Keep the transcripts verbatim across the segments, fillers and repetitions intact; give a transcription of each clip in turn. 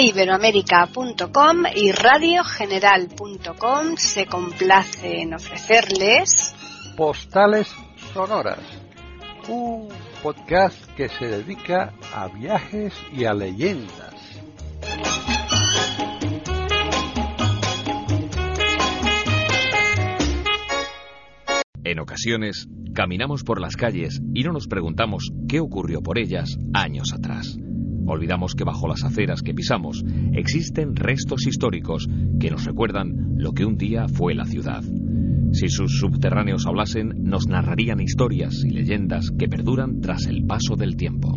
iberoamérica punto com y radio general punto com se complace en ofrecerles Postales Sonoras, un podcast que se dedica a viajes y a leyendas. En ocasiones, caminamos por las calles y no nos preguntamos qué ocurrió por ellas años atrás. Olvidamos que bajo las aceras que pisamos existen restos históricos que nos recuerdan lo que un día fue la ciudad. Si sus subterráneos hablasen, nos narrarían historias y leyendas que perduran tras el paso del tiempo.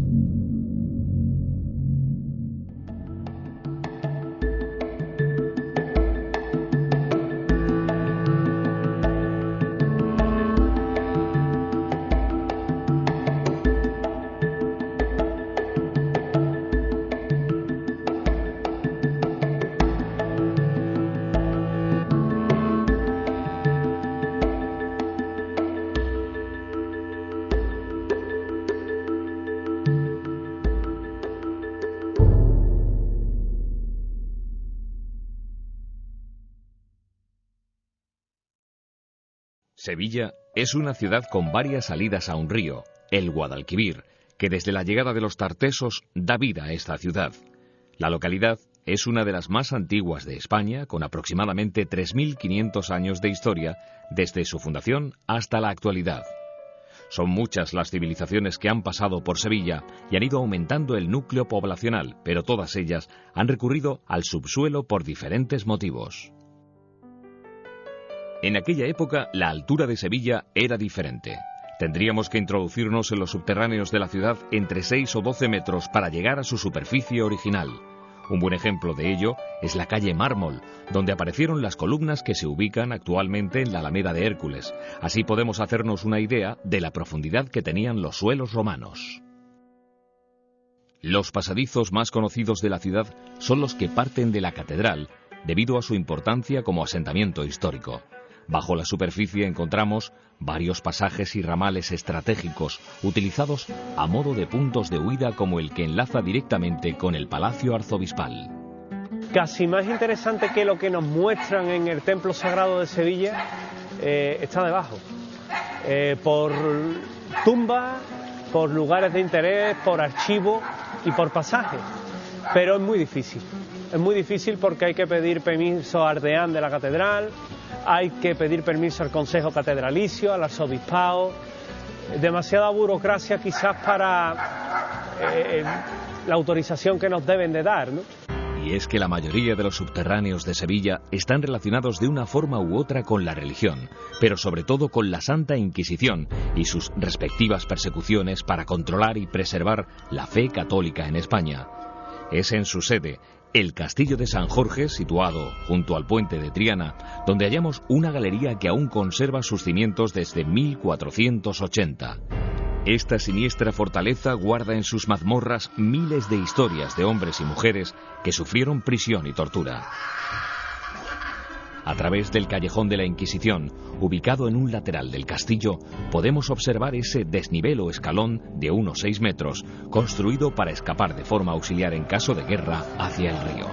Sevilla es una ciudad con varias salidas a un río, el Guadalquivir, que desde la llegada de los tartesos da vida a esta ciudad. La localidad es una de las más antiguas de España, con aproximadamente tres mil quinientos años de historia desde su fundación hasta la actualidad. Son muchas las civilizaciones que han pasado por Sevilla y han ido aumentando el núcleo poblacional, pero todas ellas han recurrido al subsuelo por diferentes motivos. En aquella época, la altura de Sevilla era diferente. Tendríamos que introducirnos en los subterráneos de la ciudad entre seis o doce metros para llegar a su superficie original. Un buen ejemplo de ello es la calle Mármol, donde aparecieron las columnas que se ubican actualmente en la Alameda de Hércules. Así podemos hacernos una idea de la profundidad que tenían los suelos romanos. Los pasadizos más conocidos de la ciudad son los que parten de la catedral, debido a su importancia como asentamiento histórico. Bajo la superficie encontramos varios pasajes y ramales estratégicos utilizados a modo de puntos de huida, como el que enlaza directamente con el Palacio Arzobispal. Casi más interesante que lo que nos muestran en el Templo Sagrado de Sevilla eh, está debajo. Eh, por tumbas, por lugares de interés, por archivos y por pasajes. Pero es muy difícil. Es muy difícil porque hay que pedir permiso al deán de la catedral, hay que pedir permiso al Consejo Catedralicio, al Arzobispado. Demasiada burocracia quizás para eh, la autorización que nos deben de dar, ¿no? Y es que la mayoría de los subterráneos de Sevilla están relacionados de una forma u otra con la religión, pero sobre todo con la Santa Inquisición y sus respectivas persecuciones para controlar y preservar la fe católica en España. Es en su sede, el Castillo de San Jorge, situado junto al puente de Triana, donde hallamos una galería que aún conserva sus cimientos desde mil cuatrocientos ochenta. Esta siniestra fortaleza guarda en sus mazmorras miles de historias de hombres y mujeres que sufrieron prisión y tortura. A través del Callejón de la Inquisición, ubicado en un lateral del castillo, podemos observar ese desnivel o escalón de unos seis metros, construido para escapar de forma auxiliar en caso de guerra hacia el río.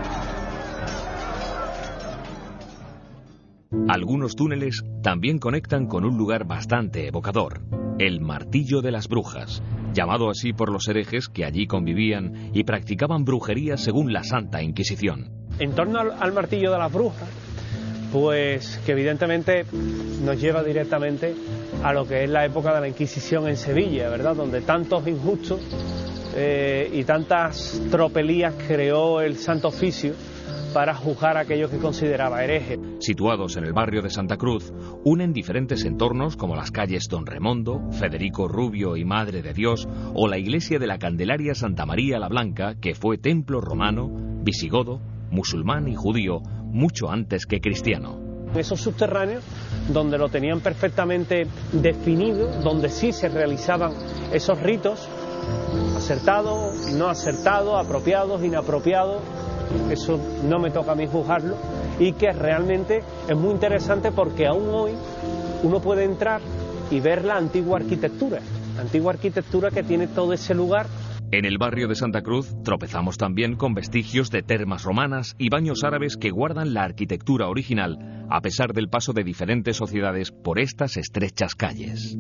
Algunos túneles también conectan con un lugar bastante evocador, el Martillo de las Brujas, llamado así por los herejes que allí convivían y practicaban brujería según la Santa Inquisición. En torno al, al Martillo de las Brujas, pues que evidentemente nos lleva directamente a lo que es la época de la Inquisición en Sevilla, ¿verdad? Donde tantos injustos eh, y tantas tropelías creó el Santo Oficio para juzgar a aquellos que consideraba herejes. Situados en el barrio de Santa Cruz, unen diferentes entornos como las calles Don Remondo, Federico Rubio y Madre de Dios, o la iglesia de la Candelaria Santa María la Blanca, que fue templo romano, visigodo, musulmán y judío mucho antes que cristiano. Esos subterráneos, donde lo tenían perfectamente definido, donde sí se realizaban esos ritos, acertados, no acertados, apropiados, inapropiados, eso no me toca a mí juzgarlo, y que realmente es muy interesante porque aún hoy uno puede entrar y ver la antigua arquitectura, la antigua arquitectura que tiene todo ese lugar En el barrio de Santa Cruz tropezamos también con vestigios de termas romanas y baños árabes que guardan la arquitectura original, a pesar del paso de diferentes sociedades por estas estrechas calles.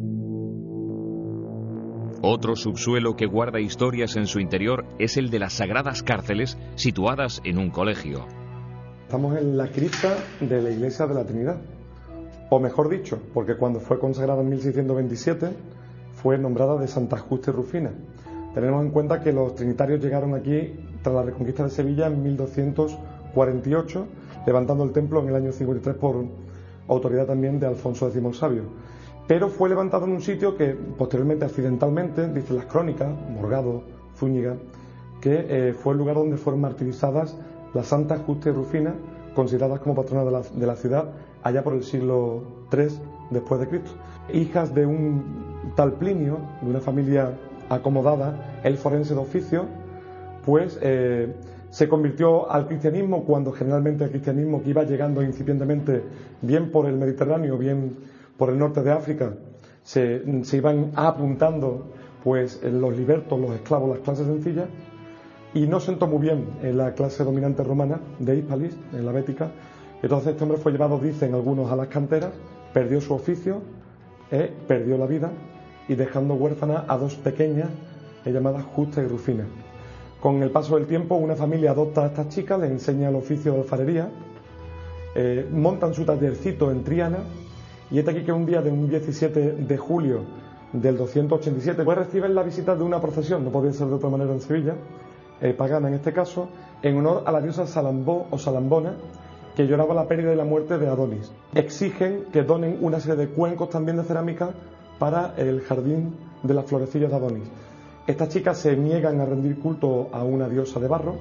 Otro subsuelo que guarda historias en su interior es el de las sagradas cárceles situadas en un colegio. Estamos en la cripta de la Iglesia de la Trinidad, o mejor dicho, porque cuando fue consagrada en mil seiscientos veintisiete fue nombrada de Santa Justa y Rufina. Tenemos en cuenta que los trinitarios llegaron aquí tras la reconquista de Sevilla en mil doscientos cuarenta y ocho, levantando el templo en el año cincuenta y tres por autoridad también de Alfonso décimo el Sabio. Pero fue levantado en un sitio que posteriormente, accidentalmente, dicen las crónicas, Morgado, Zúñiga, que eh, fue el lugar donde fueron martirizadas las Santas Justa y Rufina, consideradas como patronas de la, de la ciudad, allá por el siglo tres después de Cristo. Hijas de un tal Plinio, de una familia acomodada, el forense de oficio, pues eh, se convirtió al cristianismo cuando generalmente el cristianismo que iba llegando incipientemente bien por el Mediterráneo, bien por el norte de África, se, se iban apuntando pues los libertos, los esclavos, las clases sencillas, y no sentó muy bien en la clase dominante romana de Hispalis, en la Bética. Entonces este hombre fue llevado, dicen algunos, a las canteras, perdió su oficio, eh, perdió la vida, y dejando huérfanas a dos pequeñas eh, llamadas Justa y Rufina. Con el paso del tiempo, una familia adopta a estas chicas, les enseña el oficio de alfarería, eh, montan su tallercito en Triana, y este aquí que un día de un diecisiete de julio del doscientos ochenta y siete, pues reciben la visita de una procesión, no podía ser de otra manera en Sevilla, eh, pagana en este caso, en honor a la diosa Salambó o Salambona, que lloraba la pérdida y la muerte de Adonis. Exigen que donen una serie de cuencos también de cerámica para el jardín de las florecillas de Adonis. Estas chicas se niegan a rendir culto a una diosa de barro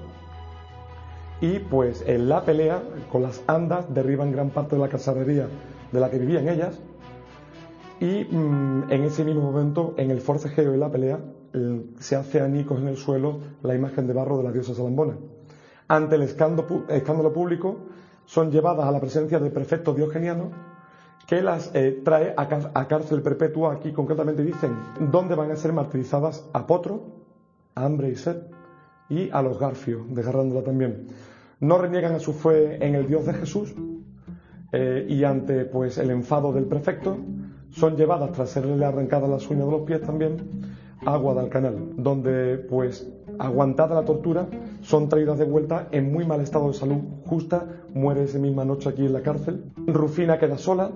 y pues en la pelea con las andas derriban gran parte de la casadería de la que vivían ellas y mmm, en ese mismo momento, en el forcejeo y la pelea, eh, se hace añicos en el suelo la imagen de barro de la diosa Salambona. Ante el escándalo, escándalo público son llevadas a la presencia del prefecto Diogeniano, que las eh, trae a, a cárcel perpetua. Aquí concretamente dicen dónde van a ser martirizadas a Potro, a Hambre y Sed, y a los Garfios, desgarrándola también. No reniegan a su fe en el Dios de Jesús, eh, y ante pues el enfado del prefecto, son llevadas, tras serle arrancadas las uñas de los pies también, a Guadalcanal, donde pues aguantada la tortura, son traídas de vuelta en muy mal estado de salud. Justa muere esa misma noche aquí en la cárcel. Rufina queda sola,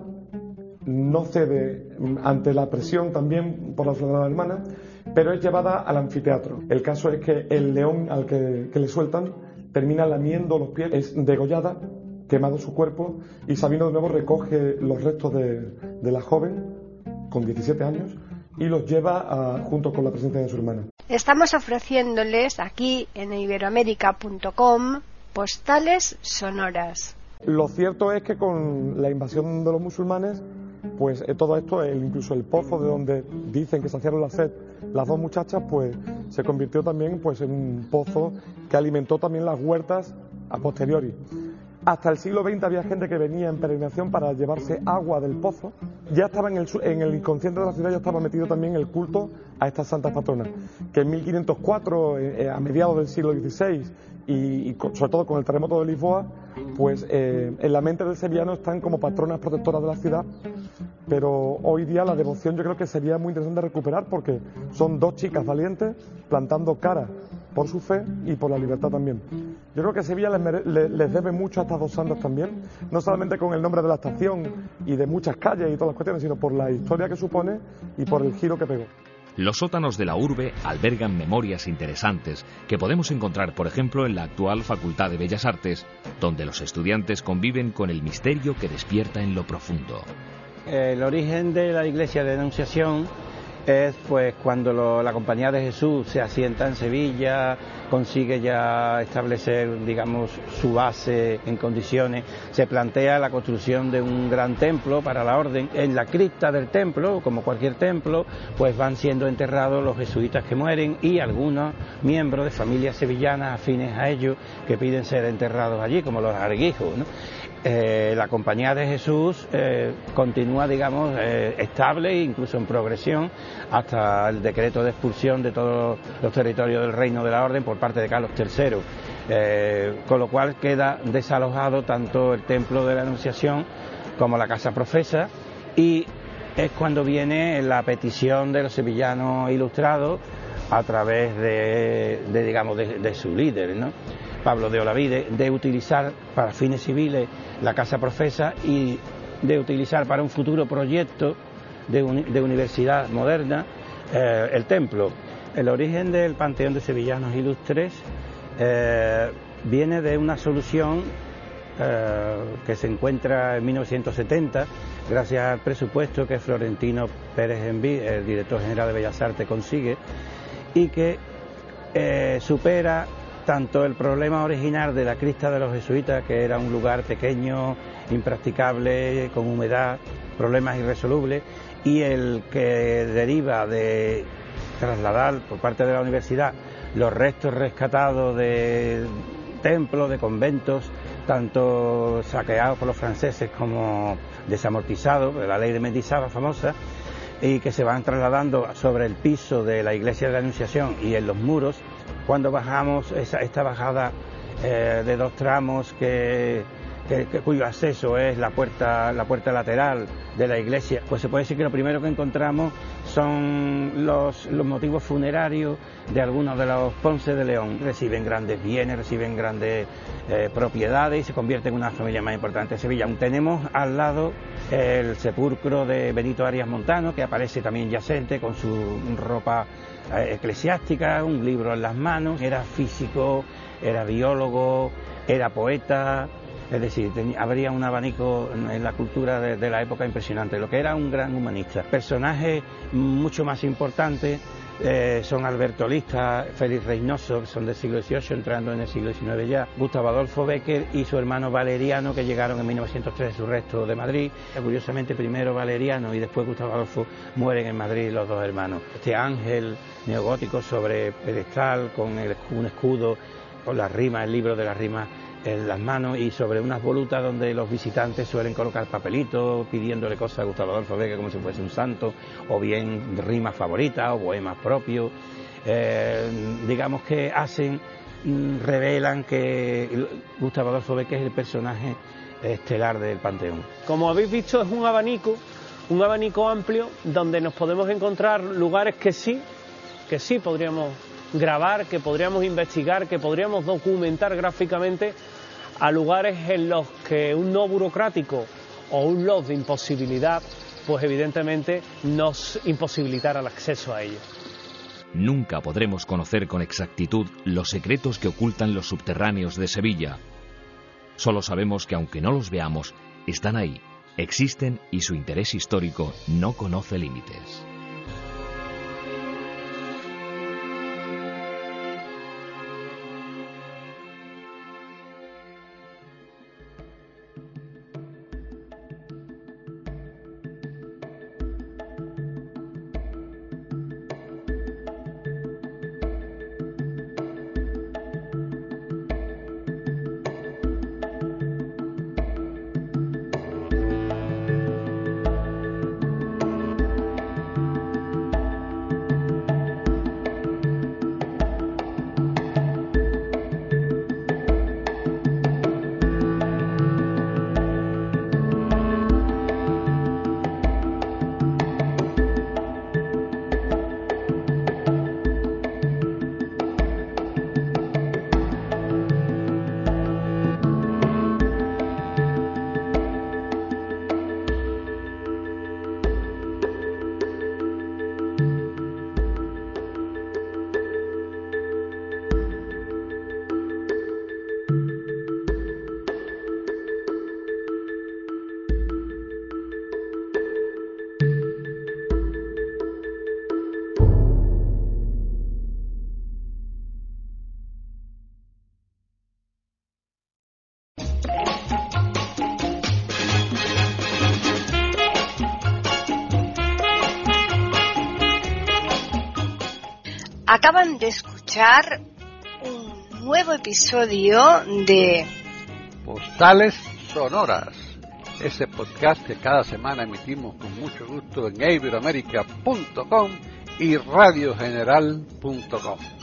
no cede ante la presión también por la soledad hermana, pero es llevada al anfiteatro. El caso es que el león al que, que le sueltan termina lamiendo los pies, es degollada, quemado su cuerpo, y Sabino de nuevo recoge los restos de, de la joven con diecisiete años y los lleva a, junto con la presencia de su hermana. Estamos ofreciéndoles aquí en iberoamérica punto com postales sonoras. Lo cierto es que con la invasión de los musulmanes, pues eh, todo esto, el, incluso el pozo de donde dicen que saciaron la sed las dos muchachas, pues se convirtió también pues en un pozo que alimentó también las huertas a posteriori. Hasta el siglo veinte había gente que venía en peregrinación para llevarse agua del pozo. Ya estaba en el, en el inconsciente de la ciudad, ya estaba metido también el culto a estas santas patronas, que en mil quinientos cuatro, eh, a mediados del siglo dieciséis, y, y con, sobre todo con el terremoto de Lisboa, pues eh, en la mente del sevillano están como patronas protectoras de la ciudad. Pero hoy día la devoción yo creo que sería muy interesante recuperar, porque son dos chicas valientes plantando cara por su fe y por la libertad también. Yo creo que Sevilla les, mere- les debe mucho a estas dos santas también, no solamente con el nombre de la estación y de muchas calles y todas las cuestiones, sino por la historia que supone y por el giro que pegó. Los sótanos de la urbe albergan memorias interesantes que podemos encontrar, por ejemplo, en la actual Facultad de Bellas Artes, donde los estudiantes conviven con el misterio que despierta en lo profundo. El origen de la Iglesia de Anunciación es pues cuando lo, la Compañía de Jesús se asienta en Sevilla, consigue ya establecer, digamos, su base en condiciones, se plantea la construcción de un gran templo para la orden. En la cripta del templo, como cualquier templo, pues van siendo enterrados los jesuitas que mueren y algunos miembros de familias sevillanas afines a ellos que piden ser enterrados allí, como los Arguijos, ¿no? eh, la Compañía de Jesús eh, continúa, digamos, eh, estable e incluso en progresión hasta el decreto de expulsión de todos los territorios del Reino de la Orden por parte de Carlos tercero, eh, con lo cual queda desalojado tanto el Templo de la Anunciación como la Casa Profesa, y es cuando viene la petición de los sevillanos ilustrados a través de, de digamos, de, de su líder, ¿no?, Pablo de Olavide, de utilizar para fines civiles la Casa Profesa y de utilizar para un futuro proyecto de, uni, de universidad moderna eh, el templo. El origen del Panteón de Sevillanos Ilustres eh, viene de una solución eh, que se encuentra en mil novecientos setenta, gracias al presupuesto que Florentino Pérez Enví, el director general de Bellas Artes, consigue, y que eh, supera tanto el problema original de la cripta de los jesuitas, que era un lugar pequeño, impracticable, con humedad, problemas irresolubles, y el que deriva de trasladar por parte de la universidad los restos rescatados de templos, de conventos, tanto saqueados por los franceses como desamortizados, la ley de Mendizábal famosa, y que se van trasladando sobre el piso de la iglesia de la Anunciación y en los muros. Cuando bajamos esa, esta bajada eh, de dos tramos que, que, que, cuyo acceso es la puerta, la puerta lateral de la iglesia, pues se puede decir que lo primero que encontramos son los, los motivos funerarios de algunos de los Ponce de León. Reciben grandes bienes, reciben grandes eh, propiedades y se convierten en una familia más importante de Sevilla. Tenemos al lado el sepulcro de Benito Arias Montano, que aparece también yacente con su ropa eh, eclesiástica, un libro en las manos. Era físico, era biólogo, era poeta. Es decir, tenía, habría un abanico en la cultura de, de la época impresionante, lo que era un gran humanista. Personajes mucho más importantes eh, son Alberto Lista, Félix Reynoso, que son del siglo dieciocho, entrando en el siglo diecinueve ya, Gustavo Adolfo Bécquer y su hermano Valeriano, que llegaron en mil novecientos tres de su resto de Madrid. Curiosamente, primero Valeriano y después Gustavo Adolfo mueren en Madrid los dos hermanos. Este ángel neogótico sobre pedestal, con el, un escudo, con las rimas, el libro de las rimas en las manos, y sobre unas volutas donde los visitantes suelen colocar papelitos pidiéndole cosas a Gustavo Adolfo Bécquer como si fuese un santo, o bien rimas favoritas o poemas propios, eh, digamos que hacen, revelan que Gustavo Adolfo Bécquer es el personaje estelar del Panteón. Como habéis visto, es un abanico, un abanico amplio donde nos podemos encontrar lugares que sí, que sí podríamos grabar, que podríamos investigar, que podríamos documentar gráficamente, a lugares en los que un no burocrático o un lot de imposibilidad, pues evidentemente nos imposibilitará el acceso a ellos. Nunca podremos conocer con exactitud los secretos que ocultan los subterráneos de Sevilla. Solo sabemos que aunque no los veamos, están ahí, existen y su interés histórico no conoce límites. Acaban de escuchar un nuevo episodio de Postales Sonoras, ese podcast que cada semana emitimos con mucho gusto en iberoamerica punto com y radio general punto com.